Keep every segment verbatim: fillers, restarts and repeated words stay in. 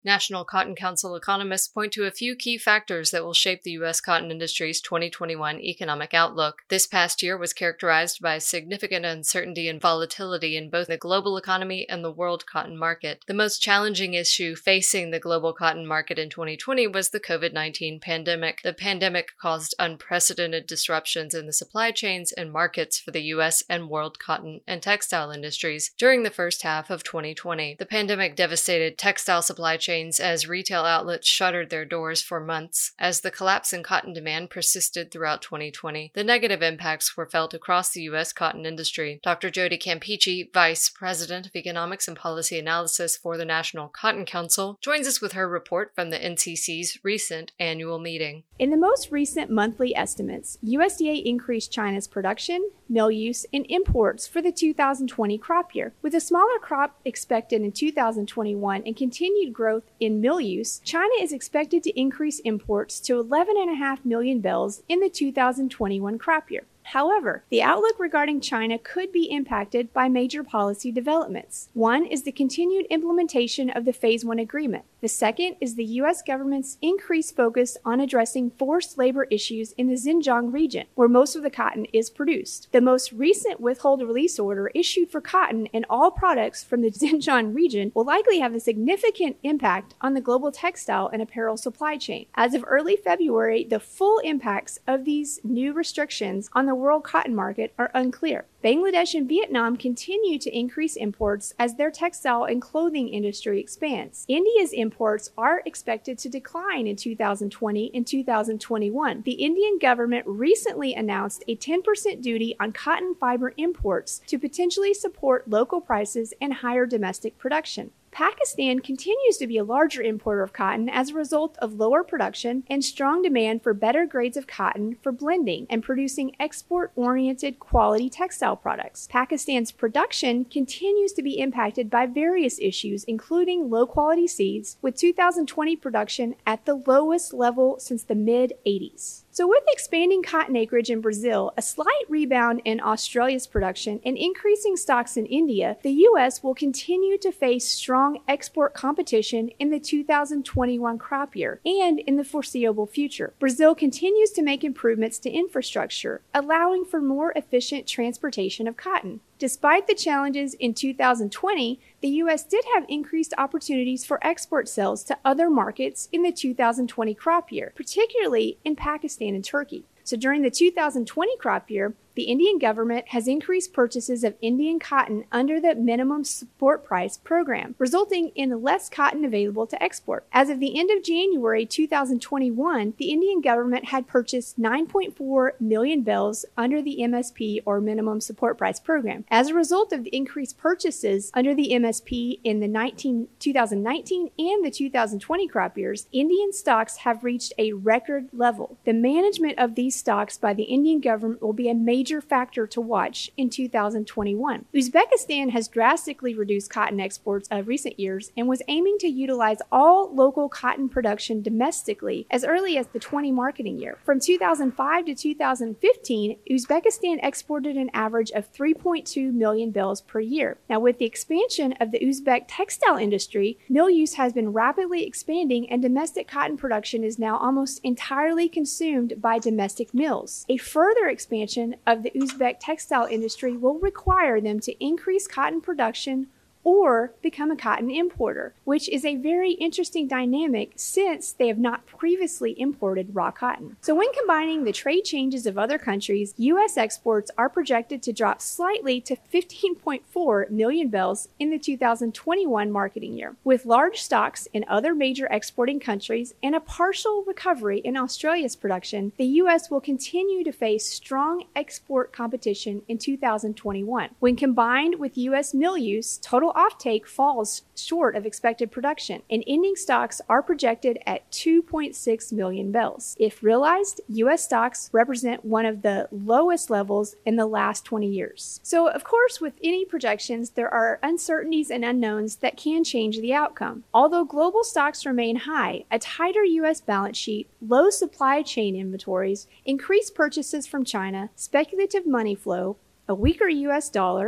National Cotton Council economists point to a few key factors that will shape the U S cotton industry's twenty twenty-one economic outlook. This past year was characterized by significant uncertainty and volatility in both the global economy and the world cotton market. The most challenging issue facing the global cotton market in twenty twenty was the covid nineteen pandemic. The pandemic caused unprecedented disruptions in the supply chains and markets for the U S and world cotton and textile industries during the first half of twenty twenty. The pandemic devastated textile supply chains as retail outlets shuttered their doors for months. As the collapse in cotton demand persisted throughout twenty twenty, the negative impacts were felt across the U S cotton industry. Doctor Jody Campeachy, Vice President of Economics and Policy Analysis for the National Cotton Council, joins us with her report from the N C C's recent annual meeting. In the most recent monthly estimates, U S D A increased China's production, mill use, and imports for the two thousand twenty crop year. With a smaller crop expected in two thousand twenty-one and continued growth in mill use, China is expected to increase imports to eleven point five million bales in the two thousand twenty-one crop year. However, the outlook regarding China could be impacted by major policy developments. One is the continued implementation of the Phase one agreement. The second is the U S government's increased focus on addressing forced labor issues in the Xinjiang region, where most of the cotton is produced. The most recent withhold release order issued for cotton and all products from the Xinjiang region will likely have a significant impact on the global textile and apparel supply chain. As of early February, the full impacts of these new restrictions on the world cotton market are unclear. Bangladesh and Vietnam continue to increase imports as their textile and clothing industry expands. India's imports are expected to decline in two thousand twenty and two thousand twenty-one. The Indian government recently announced a ten percent duty on cotton fiber imports to potentially support local prices and higher domestic production. Pakistan continues to be a larger importer of cotton as a result of lower production and strong demand for better grades of cotton for blending and producing export-oriented quality textile products. Pakistan's production continues to be impacted by various issues, including low-quality seeds, with two thousand twenty production at the lowest level since the mid eighties. So with expanding cotton acreage in Brazil, a slight rebound in Australia's production, and increasing stocks in India, the U S will continue to face strong export competition in the two thousand twenty-one crop year and in the foreseeable future. Brazil continues to make improvements to infrastructure, allowing for more efficient transportation of cotton. Despite the challenges in two thousand twenty, the U S did have increased opportunities for export sales to other markets in the two thousand twenty crop year, particularly in Pakistan and Turkey. So during the two thousand twenty crop year, the Indian government has increased purchases of Indian cotton under the minimum support price program, resulting in less cotton available to export. As of the end of January two thousand twenty-one, the Indian government had purchased nine point four million bales under the M S P, or minimum support price program. As a result of the increased purchases under the M S P in the nineteen, two thousand nineteen and the two thousand twenty crop years, Indian stocks have reached a record level. The management of these stocks by the Indian government will be a major major factor to watch in two thousand twenty-one. Uzbekistan has drastically reduced cotton exports of recent years and was aiming to utilize all local cotton production domestically as early as the twenty marketing year. From two thousand five to two thousand fifteen, Uzbekistan exported an average of three point two million bales per year. Now, with the expansion of the Uzbek textile industry, mill use has been rapidly expanding and domestic cotton production is now almost entirely consumed by domestic mills. A further expansion of the Uzbek textile industry will require them to increase cotton production or become a cotton importer, which is a very interesting dynamic since they have not previously imported raw cotton. So when combining the trade changes of other countries, U S exports are projected to drop slightly to fifteen point four million bales in the two thousand twenty-one marketing year. With large stocks in other major exporting countries and a partial recovery in Australia's production, the U S will continue to face strong export competition in two thousand twenty-one. When combined with U S mill use, total offtake falls short of expected production, and ending stocks are projected at two point six million bales. If realized, U S stocks represent one of the lowest levels in the last twenty years. So, of course, with any projections, there are uncertainties and unknowns that can change the outcome. Although global stocks remain high, a tighter U S balance sheet, low supply chain inventories, increased purchases from China, speculative money flow, a weaker U S dollar,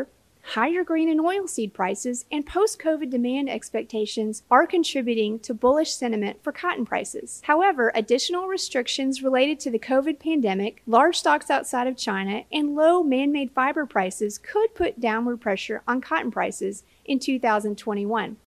higher grain and oilseed prices, and post-COVID demand expectations are contributing to bullish sentiment for cotton prices. However, additional restrictions related to the COVID pandemic, large stocks outside of China, and low man-made fiber prices could put downward pressure on cotton prices in two thousand twenty-one.